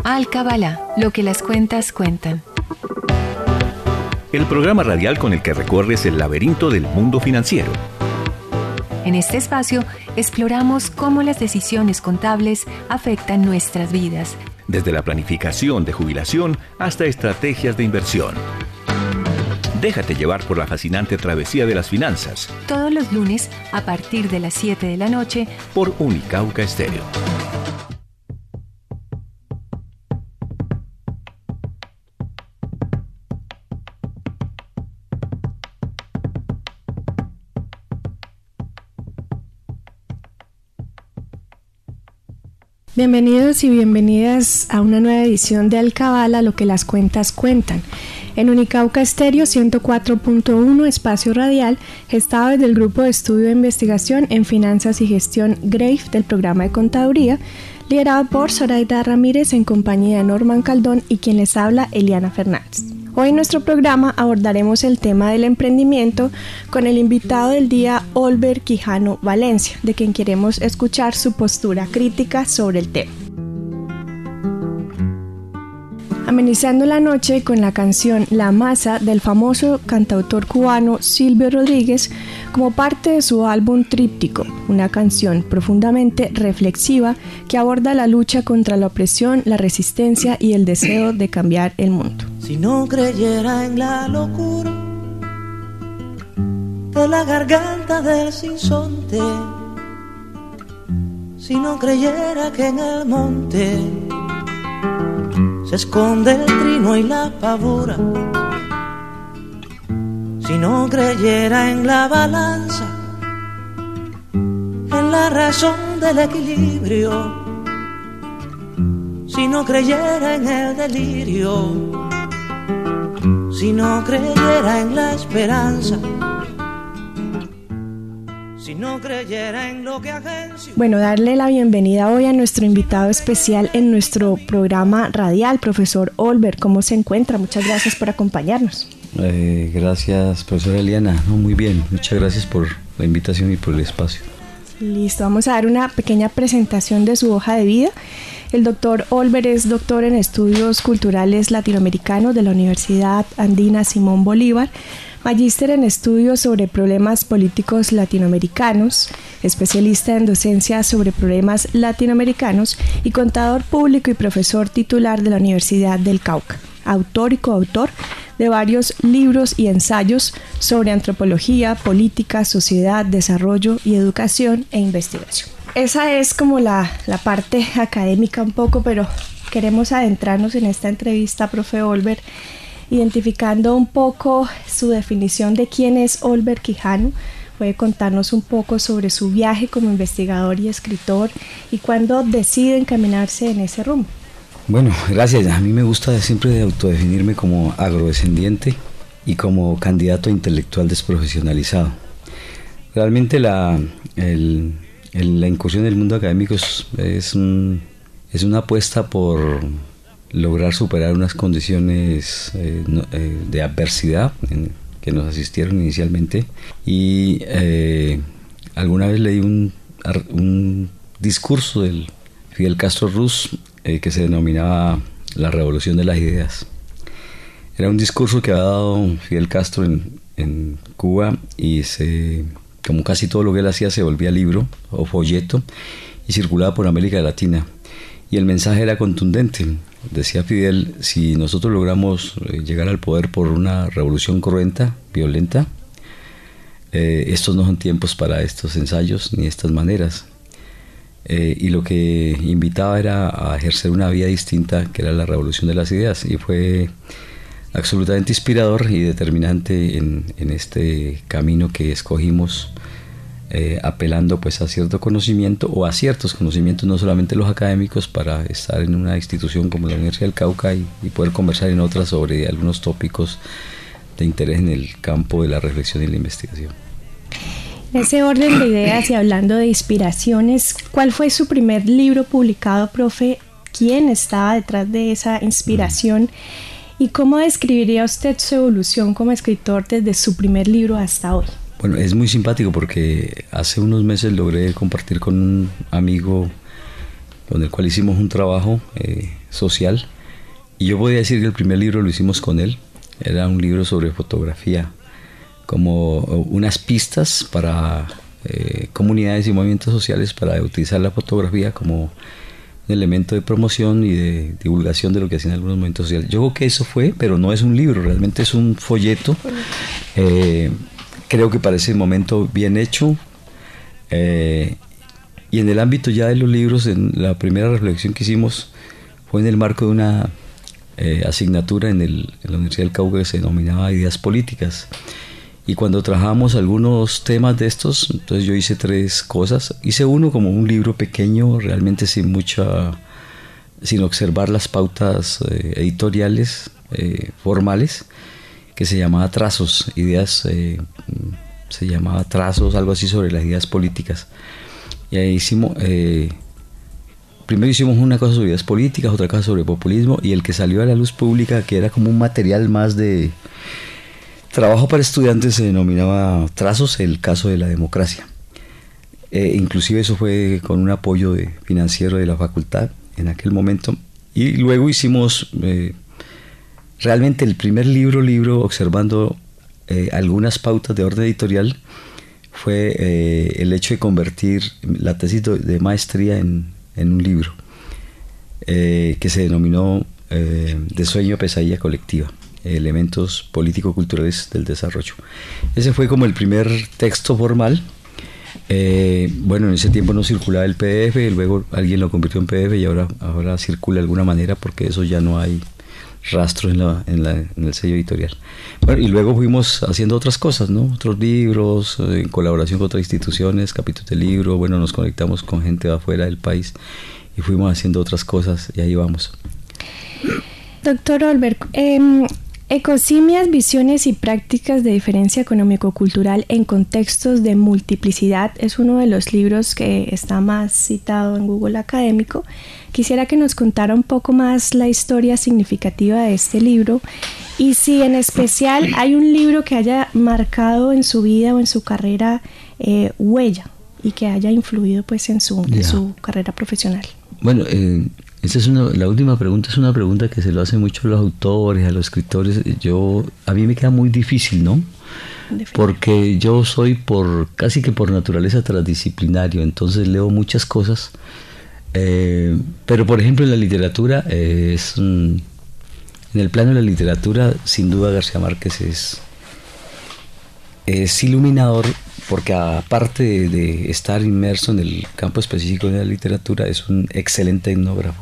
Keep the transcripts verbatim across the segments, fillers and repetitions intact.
Alcabala, lo que las cuentas cuentan. El programa radial con el que recorres el laberinto del mundo financiero. En este espacio exploramos cómo las decisiones contables afectan nuestras vidas. Desde la planificación de jubilación hasta estrategias de inversión. Déjate llevar por la fascinante travesía de las finanzas. Todos los lunes a partir de las siete de la noche por Unicauca Estéreo. Bienvenidos y bienvenidas a una nueva edición de Alcabala, lo que las cuentas cuentan. En Unicauca Estéreo ciento cuatro punto uno, espacio radial, gestado desde el Grupo de Estudio de Investigación en Finanzas y Gestión GRAFE del programa de Contaduría, liderado por Zoraida Ramírez en compañía de Norman Caldón y quien les habla, Eliana Fernández. Hoy en nuestro programa abordaremos el tema del emprendimiento con el invitado del día, Olver Quijano Valencia, de quien queremos escuchar su postura crítica sobre el tema. Amenizando la noche con la canción La Masa del famoso cantautor cubano Silvio Rodríguez como parte de su álbum Tríptico, una canción profundamente reflexiva que aborda la lucha contra la opresión, la resistencia y el deseo de cambiar el mundo. Si no creyera en la locura de la garganta del sinsonte, si no creyera que en el monte se esconde el trino y la pavora, si no creyera en la balanza, en la razón del equilibrio, si no creyera en el delirio, si no creyera en la esperanza, si no creyera en lo que agencio. Bueno, darle la bienvenida hoy a nuestro invitado especial en nuestro programa radial, profesor Olver. ¿Cómo se encuentra? Muchas gracias por acompañarnos. Eh, gracias, profesora Eliana. No, muy bien, muchas gracias por la invitación y por el espacio. Listo, vamos a dar una pequeña presentación de su hoja de vida. El doctor Olver es doctor en estudios culturales latinoamericanos de la Universidad Andina Simón Bolívar, magíster en estudios sobre problemas políticos latinoamericanos, especialista en docencia sobre problemas latinoamericanos y contador público y profesor titular de la Universidad del Cauca, autor y coautor de varios libros y ensayos sobre antropología, política, sociedad, desarrollo y educación e investigación. Esa es como la, la parte académica un poco, pero queremos adentrarnos en esta entrevista, profe Olver, identificando un poco su definición de quién es Olver Quijano. Puede contarnos un poco sobre su viaje como investigador y escritor y cuándo decide encaminarse en ese rumbo. Bueno, gracias. A mí me gusta siempre autodefinirme como agrodescendiente y como candidato intelectual desprofesionalizado. Realmente la, el, el, la incursión en el mundo académico es, es, un, es una apuesta por lograr superar unas condiciones eh, no, eh, de adversidad en, que nos asistieron inicialmente y eh, alguna vez leí un, un discurso del Fidel Castro Ruz eh, que se denominaba la revolución de las ideas. Era un discurso que había dado Fidel Castro en, en Cuba y se, como casi todo lo que él hacía se volvía libro o folleto y circulaba por América Latina y el mensaje era contundente. Decía Fidel, si nosotros logramos llegar al poder por una revolución cruenta, violenta, eh, estos no son tiempos para estos ensayos ni estas maneras. Eh, y lo que invitaba era a ejercer una vía distinta, que era la revolución de las ideas, y fue absolutamente inspirador y determinante en, en este camino que escogimos, Eh, apelando pues a cierto conocimiento o a ciertos conocimientos, no solamente los académicos, para estar en una institución como la Universidad del Cauca y, y poder conversar en otras sobre algunos tópicos de interés en el campo de la reflexión y la investigación. En ese orden de ideas y hablando de inspiraciones, ¿cuál fue su primer libro publicado, profe? ¿Quién estaba detrás de esa inspiración? ¿Y cómo describiría usted su evolución como escritor desde su primer libro hasta hoy? Bueno, es muy simpático porque hace unos meses logré compartir con un amigo con el cual hicimos un trabajo eh, social. Y yo podría decir que el primer libro lo hicimos con él. Era un libro sobre fotografía, como unas pistas para eh, comunidades y movimientos sociales para utilizar la fotografía como un elemento de promoción y de divulgación de lo que hacían algunos movimientos sociales. Yo creo que eso fue, pero no es un libro, realmente es un folleto. Eh, creo que para ese momento bien hecho. Eh, y en el ámbito ya de los libros, en la primera reflexión que hicimos fue en el marco de una eh, asignatura en, el, en la Universidad del Cauca que se denominaba Ideas Políticas. Y cuando trabajamos algunos temas de estos, entonces yo hice tres cosas. Hice uno como un libro pequeño, realmente sin mucha, sin observar las pautas eh, editoriales eh, formales, que se llamaba Trazos, ideas, eh, se llamaba Trazos, algo así sobre las ideas políticas. Y ahí hicimos, eh, primero hicimos una cosa sobre ideas políticas, otra cosa sobre populismo, y el que salió a la luz pública, que era como un material más de trabajo para estudiantes, se denominaba Trazos, el caso de la democracia. Eh, inclusive eso fue con un apoyo de, financiero de la facultad en aquel momento. Y luego hicimos eh, realmente el primer libro, libro observando eh, algunas pautas de orden editorial, fue eh, el hecho de convertir la tesis de maestría en, en un libro eh, que se denominó eh, De sueño a pesadilla colectiva, elementos político-culturales del desarrollo. Ese fue como el primer texto formal. Eh, bueno, en ese tiempo no circulaba el P D F, luego alguien lo convirtió en P D F y ahora, ahora circula de alguna manera porque eso ya no hay rastro en, la, en, la, en el sello editorial. Bueno, y luego fuimos haciendo otras cosas, ¿no? Otros libros, eh, en colaboración con otras instituciones, capítulos de libro, bueno, nos conectamos con gente de afuera del país y fuimos haciendo otras cosas y ahí vamos. Doctor Olver, eh, Ecosimias, visiones y prácticas de diferencia económico-cultural en contextos de multiplicidad es uno de los libros que está más citado en Google Académico. Quisiera que nos contara un poco más la historia significativa de este libro y si en especial hay un libro que haya marcado en su vida o en su carrera eh, huella y que haya influido pues en su, yeah. en su carrera profesional. Bueno, eh, esa es una, la última pregunta es una pregunta que se lo hacen mucho a los autores, a los escritores. Yo, a mí me queda muy difícil, ¿no? Porque yo soy por casi que por naturaleza transdisciplinario, entonces leo muchas cosas. Eh, pero por ejemplo en la literatura, eh, es, mm, en el plano de la literatura, sin duda García Márquez es, es iluminador, porque aparte de, de estar inmerso en el campo específico de la literatura, es un excelente etnógrafo.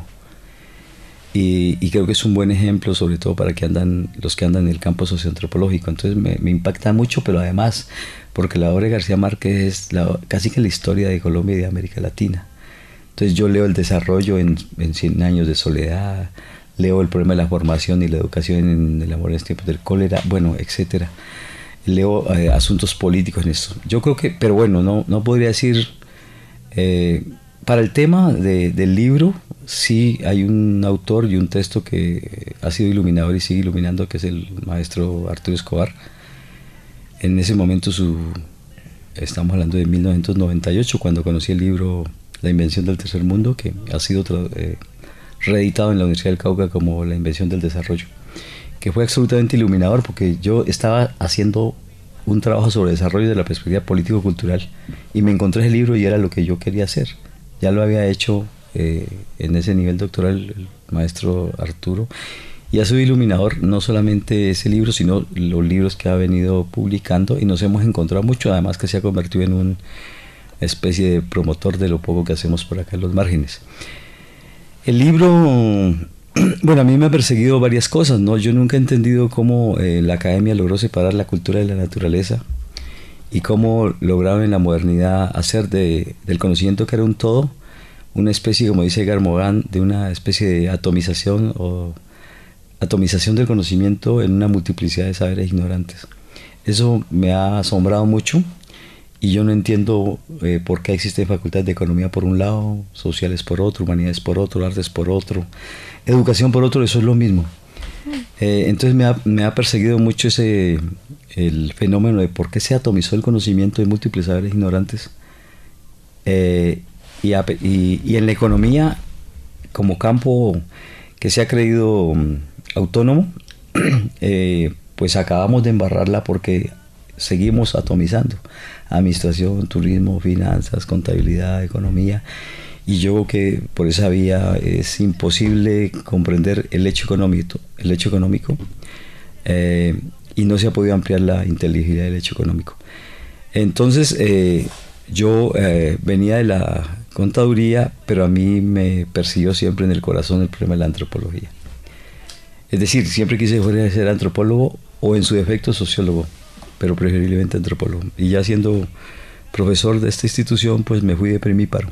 Y, y creo que es un buen ejemplo, sobre todo para que andan, los que andan en el campo socioantropológico. Entonces me, me impacta mucho, pero además, porque la obra de García Márquez es la, casi que la historia de Colombia y de América Latina. Entonces yo leo el desarrollo en, en Cien años de soledad, leo el problema de la formación y la educación en el amor en tiempos del cólera, bueno, etcétera. Leo eh, asuntos políticos en esto. Yo creo que, pero bueno, no, no podría decir, eh, para el tema de, del libro, sí hay un autor y un texto que ha sido iluminador y sigue iluminando, que es el maestro Arturo Escobar. En ese momento, su, estamos hablando de mil novecientos noventa y ocho, cuando conocí el libro La invención del tercer mundo, que ha sido eh, reeditado en la Universidad del Cauca como La invención del desarrollo, que fue absolutamente iluminador, porque yo estaba haciendo un trabajo sobre desarrollo de la perspectiva político-cultural y me encontré ese libro y era lo que yo quería hacer. Ya lo había hecho eh, en ese nivel doctoral el maestro Arturo, y ha sido iluminador no solamente ese libro, sino los libros que ha venido publicando, y nos hemos encontrado mucho, además que se ha convertido en una especie de promotor de lo poco que hacemos por acá en los márgenes. El libro... Bueno, a mí me ha perseguido varias cosas, ¿no? Yo nunca he entendido cómo eh, la academia logró separar la cultura de la naturaleza y cómo lograron en la modernidad hacer de, del conocimiento, que era un todo, una especie, como dice Edgar Morin, de una especie de atomización o atomización del conocimiento en una multiplicidad de saberes ignorantes. Eso me ha asombrado mucho y yo no entiendo eh, por qué existen facultades de economía por un lado, sociales por otro, humanidades por otro, artes por otro, educación por otro. Eso es lo mismo. Eh, entonces me ha, me ha perseguido mucho ese el fenómeno de por qué se atomizó el conocimiento de múltiples saberes ignorantes. Eh, y, a, y, y en la economía como campo que se ha creído um, autónomo, eh, pues acabamos de embarrarla porque seguimos atomizando administración, turismo, finanzas, contabilidad, economía, y yo creo que por esa vía es imposible comprender el hecho económico, el hecho económico eh, y no se ha podido ampliar la inteligibilidad del hecho económico. Entonces eh, yo eh, venía de la contaduría, pero a mí me persiguió siempre en el corazón el problema de la antropología. Es decir, siempre quise ser antropólogo o en su defecto sociólogo, pero preferiblemente antropólogo. Y ya siendo profesor de esta institución, pues me fui de primíparo.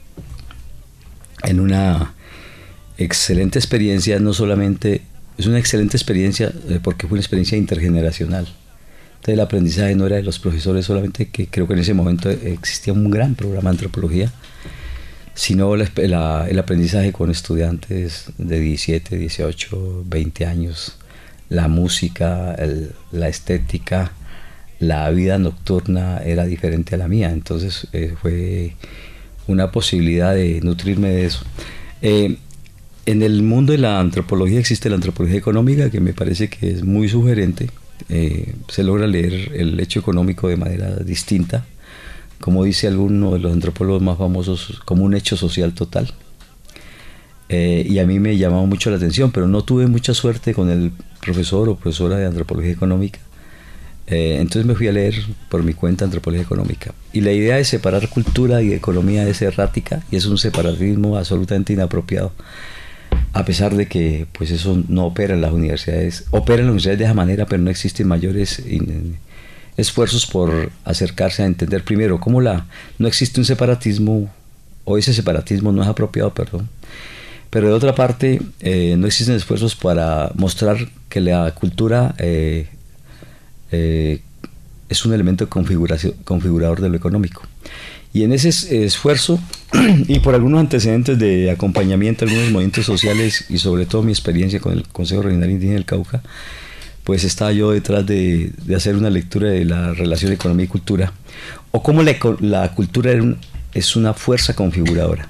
En una excelente experiencia, no solamente, es una excelente experiencia eh, porque fue una experiencia intergeneracional. Entonces el aprendizaje no era de los profesores solamente, que creo que en ese momento existía un gran programa de antropología, sino la, la, el aprendizaje con estudiantes de diecisiete, dieciocho, veinte años, la música, el, la estética, la vida nocturna era diferente a la mía, entonces eh, fue una posibilidad de nutrirme de eso. Eh, en el mundo de la antropología existe la antropología económica, que me parece que es muy sugerente. Eh, se logra leer el hecho económico de manera distinta, como dice alguno de los antropólogos más famosos, como un hecho social total. Eh, y a mí me llamaba mucho la atención, pero no tuve mucha suerte con el profesor o profesora de antropología económica. Eh, entonces me fui a leer por mi cuenta antropología económica. Y la idea de separar cultura y economía es errática y es un separatismo absolutamente inapropiado. A pesar de que pues eso no opera en las universidades, opera en las universidades de esa manera, pero no existen mayores in, esfuerzos por acercarse a entender primero cómo la, no existe un separatismo, o ese separatismo no es apropiado, perdón. Pero de otra parte, eh, no existen esfuerzos para mostrar que la cultura eh, eh, es un elemento de configuración, configurador de lo económico. Y en ese esfuerzo, y por algunos antecedentes de acompañamiento a algunos movimientos sociales, y sobre todo mi experiencia con el Consejo Regional Indígena del Cauca, pues estaba yo detrás de, de hacer una lectura de la relación economía y cultura, o cómo la, la cultura es, un, es una fuerza configuradora.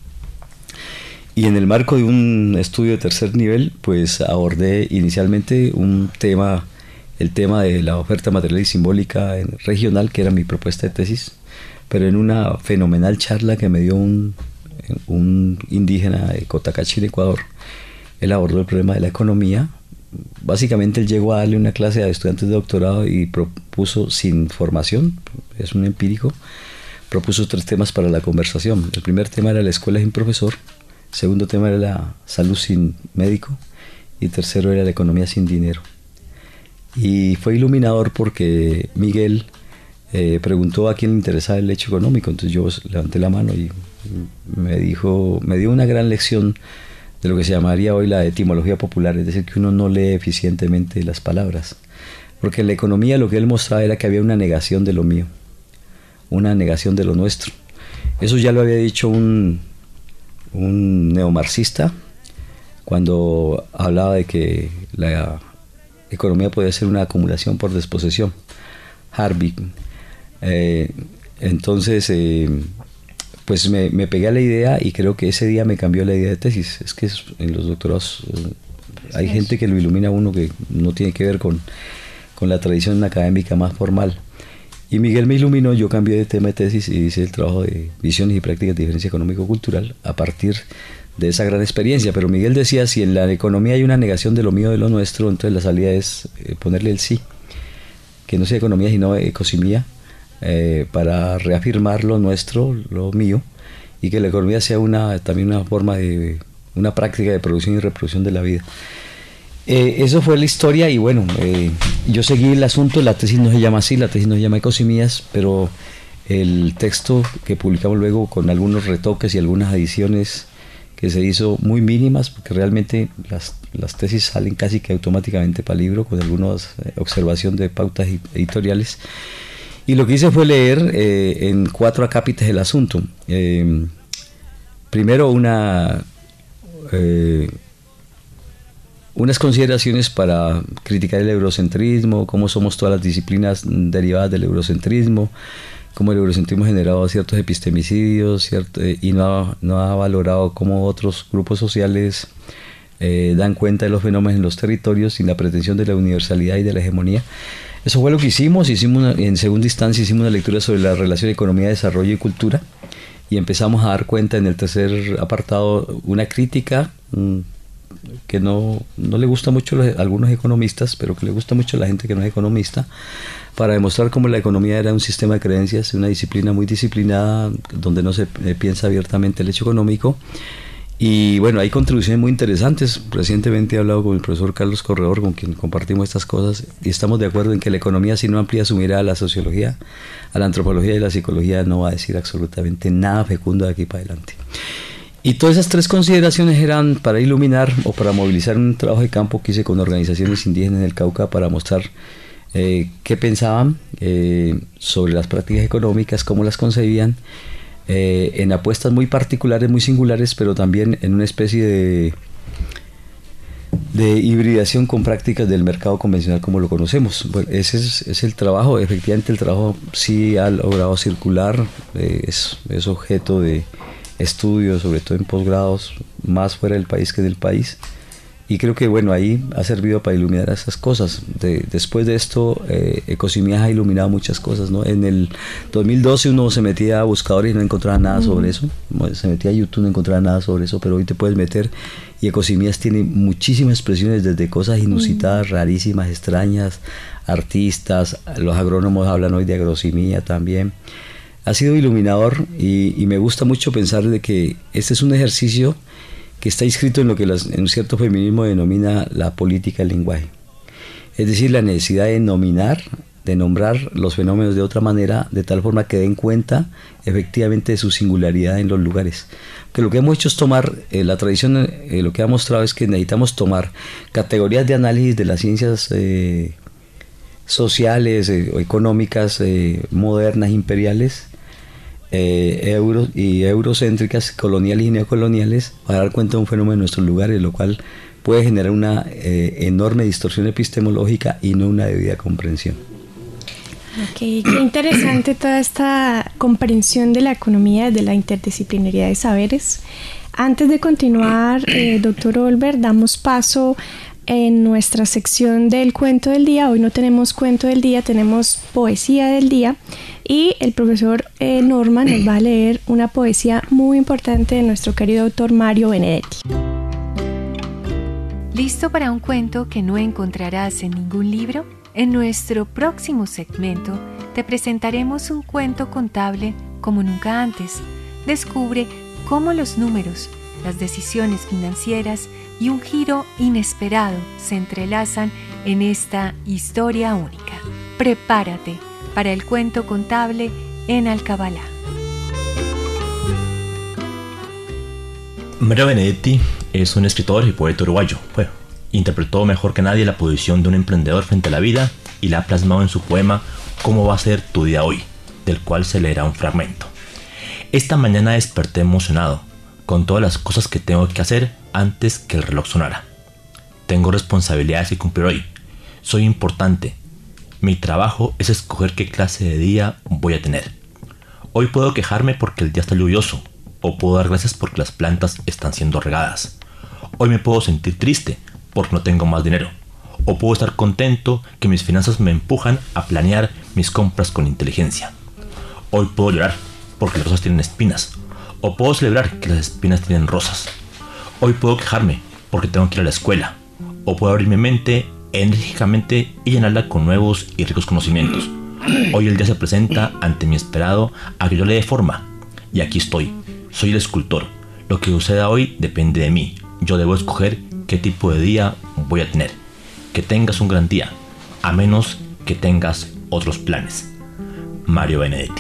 Y en el marco de un estudio de tercer nivel, pues abordé inicialmente un tema, el tema de la oferta material y simbólica en, regional, que era mi propuesta de tesis, pero en una fenomenal charla que me dio un, un indígena de Cotacachi, en Ecuador. Él abordó el problema de la economía. Básicamente él llegó a darle una clase a estudiantes de doctorado y propuso, sin formación, es un empírico, propuso tres temas para la conversación. El primer tema era la escuela sin profesor, el segundo tema era la salud sin médico y el tercero era la economía sin dinero. Y fue iluminador porque Miguel Eh, preguntó a quién le interesaba el hecho económico. Entonces yo levanté la mano y me dijo, me dio una gran lección de lo que se llamaría hoy la etimología popular, es decir, que uno no lee eficientemente las palabras, porque en la economía lo que él mostraba era que había una negación de lo mío, una negación de lo nuestro. Eso ya lo había dicho un, un neomarxista cuando hablaba de que la economía podía ser una acumulación por desposesión, Harvey. Eh, entonces eh, pues me, me pegué a la idea y creo que ese día me cambió la idea de tesis. Es que en los doctorados eh, hay gente que lo ilumina a uno que no tiene que ver con, con la tradición académica más formal, y Miguel me iluminó. Yo cambié de tema de tesis y hice el trabajo de visiones y prácticas de diferencia económico-cultural a partir de esa gran experiencia. Pero Miguel decía, si en la economía hay una negación de lo mío, de lo nuestro, entonces la salida es eh, ponerle el sí, que no sea economía sino ecosimía, eh, para reafirmar lo nuestro, lo mío, y que la economía sea una, también una forma de, una práctica de producción y reproducción de la vida. Eh, eso fue la historia y bueno, eh, yo seguí el asunto. La tesis no se llama así, la tesis no se llama Ecosimías, pero el texto que publicamos luego con algunos retoques y algunas adiciones que se hizo muy mínimas, porque realmente las, las tesis salen casi que automáticamente para el libro, con algunas eh, observación de pautas editoriales. Y lo que hice fue leer eh, en cuatro acápites el asunto. Eh, primero una eh, unas consideraciones para criticar el eurocentrismo, cómo somos todas las disciplinas derivadas del eurocentrismo, cómo el eurocentrismo ha generado ciertos epistemicidios, cierto, eh, y no ha, no ha valorado cómo otros grupos sociales eh, dan cuenta de los fenómenos en los territorios sin la pretensión de la universalidad y de la hegemonía. Eso fue lo que hicimos. Hicimos una, en segunda instancia hicimos una lectura sobre la relación economía, desarrollo y cultura, y empezamos a dar cuenta en el tercer apartado una crítica mmm, que no, no le gusta mucho a algunos economistas, pero que le gusta mucho a la gente que no es economista, para demostrar cómo la economía era un sistema de creencias, una disciplina muy disciplinada, donde no se eh, piensa abiertamente el hecho económico. Y bueno, hay contribuciones muy interesantes. Recientemente he hablado con el profesor Carlos Corredor, con quien compartimos estas cosas, y estamos de acuerdo en que la economía, si no amplía su mirada a la sociología, a la antropología y la psicología, no va a decir absolutamente nada fecundo de aquí para adelante. Y todas esas tres consideraciones eran para iluminar o para movilizar un trabajo de campo que hice con organizaciones indígenas del Cauca para mostrar eh, qué pensaban eh, sobre las prácticas económicas, cómo las concebían, eh, en apuestas muy particulares, muy singulares, pero también en una especie de, de hibridación con prácticas del mercado convencional como lo conocemos. Bueno, ese es, es el trabajo. Efectivamente el trabajo sí ha logrado circular, eh, es, es objeto de estudios, sobre todo en posgrados, más fuera del país que del país, y creo que bueno, ahí ha servido para iluminar esas cosas. De, después de esto, eh, Ecosimias ha iluminado muchas cosas, ¿no? En el dos mil doce uno se metía a buscadores y no encontraba nada sobre eso, se metía a YouTube y no encontraba nada sobre eso, pero hoy te puedes meter y Ecosimias tiene muchísimas expresiones, desde cosas inusitadas, rarísimas, extrañas, artistas, los agrónomos hablan hoy de agrosimia también. Ha sido iluminador y, y me gusta mucho pensar de que este es un ejercicio que está inscrito en lo que las, en un cierto feminismo denomina la política del lenguaje. Es decir, la necesidad de nominar, de nombrar los fenómenos de otra manera, de tal forma que den cuenta efectivamente de su singularidad en los lugares. Que lo que hemos hecho es tomar, eh, la tradición eh, lo que ha mostrado es que necesitamos tomar categorías de análisis de las ciencias eh, sociales eh, o económicas eh, modernas, imperiales, Eh, euro y eurocéntricas, coloniales y neocoloniales, para dar cuenta de un fenómeno en nuestros lugares, lo cual puede generar una eh, enorme distorsión epistemológica y no una debida comprensión. Ok, qué interesante toda esta comprensión de la economía, de la interdisciplinariedad de saberes. Antes de continuar, eh, doctor Olver, damos paso en nuestra sección del cuento del día. Hoy no tenemos cuento del día, tenemos poesía del día, y el profesor eh, Norman nos va a leer una poesía muy importante de nuestro querido autor Mario Benedetti. ¿Listo para un cuento que no encontrarás en ningún libro? En nuestro próximo segmento te presentaremos un cuento contable como nunca antes. Descubre cómo los números, las decisiones financieras y un giro inesperado se entrelazan en esta historia única. Prepárate para el cuento contable en Alcabalá. Mario Benedetti es un escritor y poeta uruguayo. Bueno, interpretó mejor que nadie la posición de un emprendedor frente a la vida y la ha plasmado en su poema ¿Cómo va a ser tu día hoy?, del cual se leerá un fragmento. Esta mañana desperté emocionado con todas las cosas que tengo que hacer antes que el reloj sonara. Tengo responsabilidades que cumplir hoy. Soy importante. Mi trabajo es escoger qué clase de día voy a tener. Hoy puedo quejarme porque el día está lluvioso, o puedo dar gracias porque las plantas están siendo regadas. Hoy me puedo sentir triste porque no tengo más dinero, o puedo estar contento que mis finanzas me empujan a planear mis compras con inteligencia. Hoy puedo llorar porque las rosas tienen espinas, o puedo celebrar que las espinas tienen rosas. Hoy puedo quejarme porque tengo que ir a la escuela, o puedo abrir mi mente enérgicamente y llenarla con nuevos y ricos conocimientos. Hoy el día se presenta ante mi esperado a que yo le dé forma, y aquí estoy. Soy el escultor. Lo que suceda hoy depende de mí. Yo debo escoger qué tipo de día voy a tener. Que tengas un gran día, a menos que tengas otros planes. Mario Benedetti.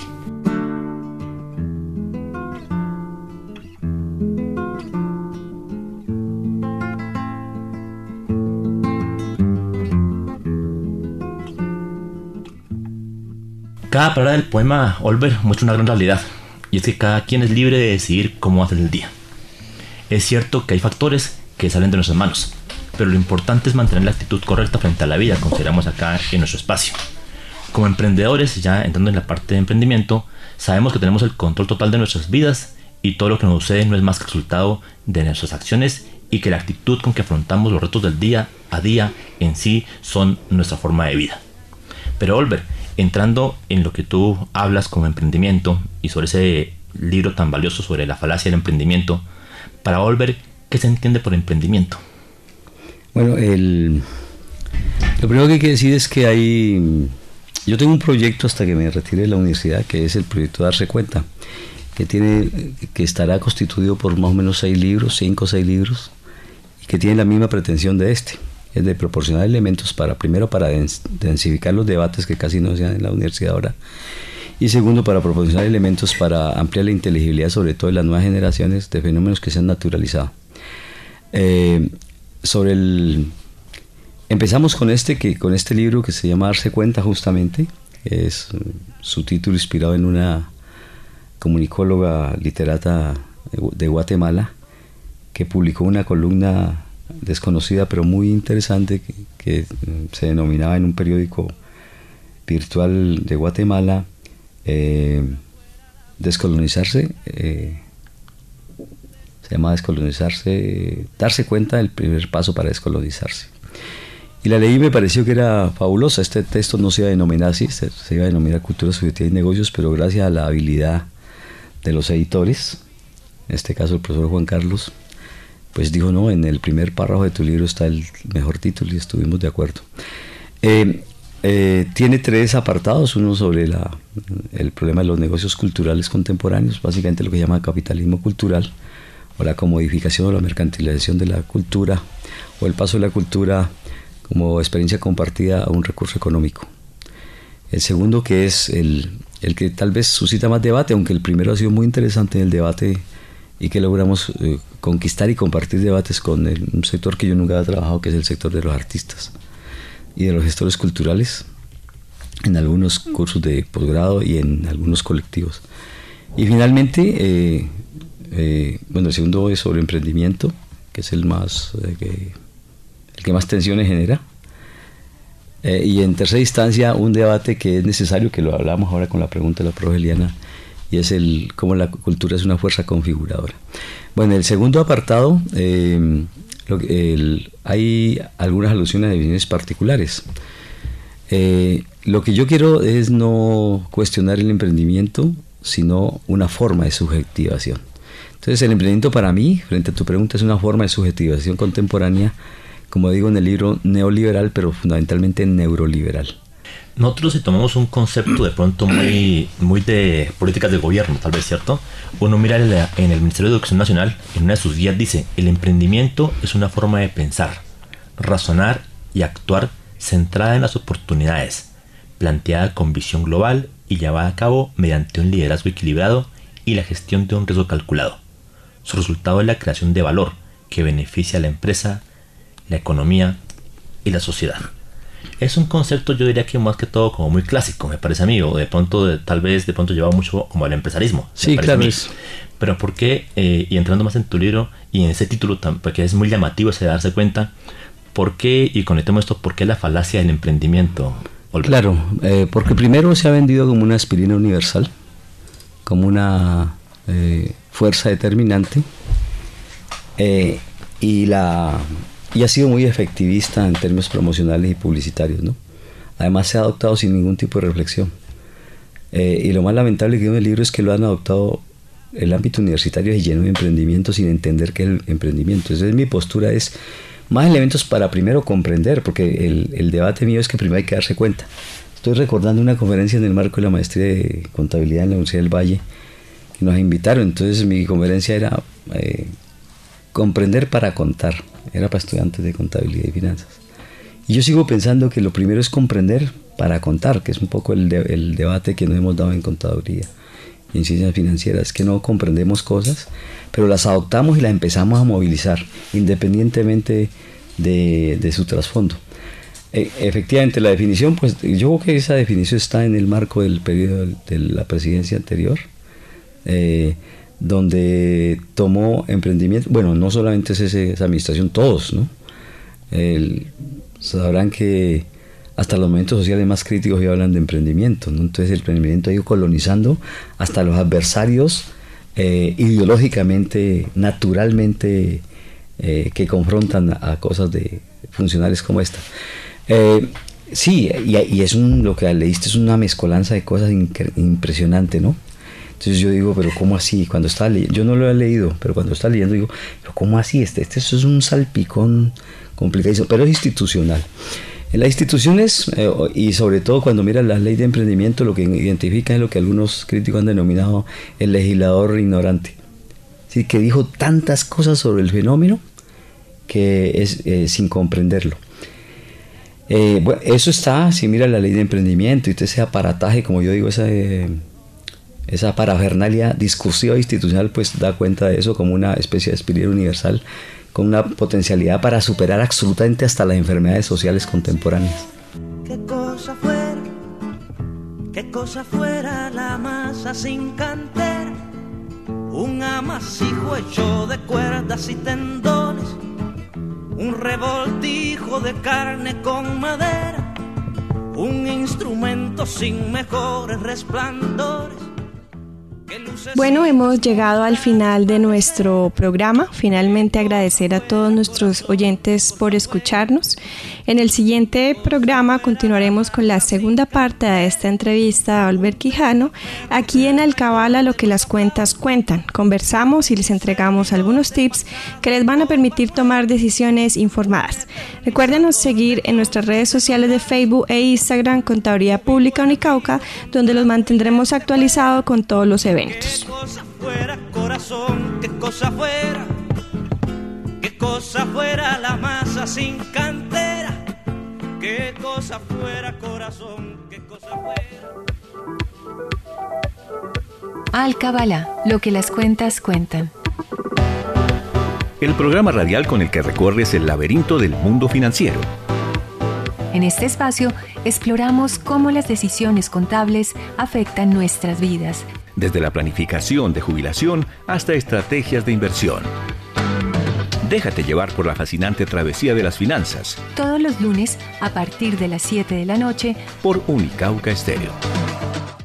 Cada palabra del poema Olver muestra una gran realidad, y es que cada quien es libre de decidir cómo hacer el día. Es cierto que hay factores que salen de nuestras manos, pero lo importante es mantener la actitud correcta frente a la vida, consideramos acá en nuestro espacio. Como emprendedores, ya entrando en la parte de emprendimiento, sabemos que tenemos el control total de nuestras vidas y todo lo que nos sucede no es más que resultado de nuestras acciones, y que la actitud con que afrontamos los retos del día a día en sí son nuestra forma de vida. Pero Oliver, entrando en lo que tú hablas como emprendimiento y sobre ese libro tan valioso sobre la falacia del emprendimiento, para Oliver, ¿qué se entiende por emprendimiento? Bueno, el, lo primero que hay que decir es que hay... Yo tengo un proyecto hasta que me retire de la universidad, que es el proyecto Darse Cuenta, que tiene, que estará constituido por más o menos seis libros, cinco o seis libros, y que tiene la misma pretensión de este, es de proporcionar elementos para, primero, para densificar los debates que casi no se dan en la universidad ahora, y segundo, para proporcionar elementos para ampliar la inteligibilidad, sobre todo en las nuevas generaciones, de fenómenos que se han naturalizado. Eh, sobre el... Empezamos con este, que, con este libro que se llama Darse Cuenta, justamente. Es su título inspirado en una comunicóloga literata de Guatemala que publicó una columna desconocida pero muy interesante que, que se denominaba en un periódico virtual de Guatemala eh, Descolonizarse, eh, se llama Descolonizarse, Darse Cuenta, el primer paso para descolonizarse. Y la leí y me pareció que era fabulosa. Este texto no se iba a denominar así, se, se iba a denominar Cultura Subjetiva y Negocios, pero gracias a la habilidad de los editores, en este caso el profesor Juan Carlos, pues dijo, no, en el primer párrafo de tu libro está el mejor título, y estuvimos de acuerdo. Eh, eh, tiene tres apartados, uno sobre la, el problema de los negocios culturales contemporáneos, básicamente lo que se llama capitalismo cultural, o la comodificación o la mercantilización de la cultura, o el paso de la cultura como experiencia compartida a un recurso económico. El segundo, que es el, el que tal vez suscita más debate, aunque el primero ha sido muy interesante en el debate, y que logramos eh, conquistar y compartir debates con el, un sector que yo nunca había trabajado, que es el sector de los artistas y de los gestores culturales, en algunos cursos de posgrado y en algunos colectivos. Y finalmente, eh, eh, bueno, el segundo es sobre emprendimiento, que es el más... Eh, que, el que más tensiones genera, eh, y en tercera instancia un debate que es necesario, que lo hablamos ahora con la pregunta de la profe Eliana, y es el cómo la cultura es una fuerza configuradora. Bueno, en el segundo apartado eh, lo, el, hay algunas alusiones a definiciones particulares. Eh, lo que yo quiero es no cuestionar el emprendimiento, sino una forma de subjetivación. Entonces el emprendimiento para mí, frente a tu pregunta, es una forma de subjetivación contemporánea, como digo en el libro, neoliberal, pero fundamentalmente neuroliberal. Nosotros, si tomamos un concepto de pronto muy, muy de políticas de gobierno, tal vez, ¿cierto? Uno mira en el Ministerio de Educación Nacional, en una de sus guías dice: el emprendimiento es una forma de pensar, razonar y actuar centrada en las oportunidades, planteada con visión global y llevada a cabo mediante un liderazgo equilibrado y la gestión de un riesgo calculado. Su resultado es la creación de valor que beneficia a la empresa, la economía y la sociedad. Es un concepto, yo diría que más que todo como muy clásico, me parece a mí, o de pronto de, tal vez de pronto lleva mucho como al empresarismo. Sí, claro. Es. Pero ¿por qué? Eh, y entrando más en tu libro y en ese título, porque es muy llamativo ese de Darse Cuenta, ¿por qué? Y conectemos esto, ¿por qué la falacia del emprendimiento? Oliver? Claro, eh, porque primero se ha vendido como una aspirina universal, como una eh, fuerza determinante, eh, y la... y ha sido muy efectivista en términos promocionales y publicitarios, ¿no? Además se ha adoptado sin ningún tipo de reflexión. Eh, y lo más lamentable que digo en el libro es que lo han adoptado el ámbito universitario y lleno de emprendimiento sin entender qué es el emprendimiento. Entonces mi postura es más elementos para primero comprender, porque el, el debate mío es que primero hay que darse cuenta. Estoy recordando una conferencia en el marco de la maestría de contabilidad en la Universidad del Valle que nos invitaron. Entonces mi conferencia era eh, comprender para contar. Era para estudiantes de contabilidad y finanzas. Y yo sigo pensando que lo primero es comprender para contar, que es un poco el, de, el debate que nos hemos dado en contaduría y en ciencias financieras, que no comprendemos cosas, pero las adoptamos y las empezamos a movilizar, independientemente de, de su trasfondo. E, efectivamente, la definición, pues yo creo que esa definición está en el marco del periodo de la presidencia anterior, eh, donde tomó emprendimiento, bueno, no solamente es ese, esa administración, todos, ¿no? El, sabrán que hasta los momentos sociales más críticos ya hablan de emprendimiento, ¿no? Entonces el emprendimiento ha ido colonizando hasta los adversarios eh, ideológicamente, naturalmente, eh, que confrontan a, a cosas de funcionales como esta. Eh, sí, y, y es un, lo que leíste es una mezcolanza de cosas incre- impresionante, ¿no? Entonces yo digo, pero ¿cómo así? Cuando estaba leyendo, yo no lo he leído, pero cuando estaba leyendo digo, pero ¿cómo así? Este, este es un salpicón complicadísimo, pero es institucional. En las instituciones, eh, y sobre todo cuando miran la ley de emprendimiento, lo que identifica es lo que algunos críticos han denominado el legislador ignorante. Es decir, que dijo tantas cosas sobre el fenómeno que es eh, sin comprenderlo. Eh, bueno, eso está, si mira la ley de emprendimiento y todo ese aparataje, como yo digo, esa, eh, esa parafernalia discursiva institucional, pues da cuenta de eso como una especie de espíritu universal con una potencialidad para superar absolutamente hasta las enfermedades sociales contemporáneas. Qué cosa fuera, qué cosa fuera la masa sin cantera, un amasijo hecho de cuerdas y tendones, un revoltijo de carne con madera, un instrumento sin mejores resplandores. Bueno, hemos llegado al final de nuestro programa. Finalmente agradecer a todos nuestros oyentes por escucharnos. En el siguiente programa continuaremos con la segunda parte de esta entrevista a Olver Quijano. Aquí en Alcabala, lo que las cuentas cuentan. Conversamos y les entregamos algunos tips que les van a permitir tomar decisiones informadas. Recuérdenos seguir en nuestras redes sociales de Facebook e Instagram, Contaduría Pública Unicauca, donde los mantendremos actualizados con todos los eventos. Qué cosa fuera, corazón, qué cosa fuera, qué cosa fuera la masa sin cantera, qué cosa fuera, corazón, qué cosa fuera. Alcabala, lo que las cuentas cuentan. El programa radial con el que recorres el laberinto del mundo financiero. En este espacio exploramos cómo las decisiones contables afectan nuestras vidas, desde la planificación de jubilación hasta estrategias de inversión. Déjate llevar por la fascinante travesía de las finanzas. todos los lunes a partir de las siete de la noche Por Unicauca Estéreo.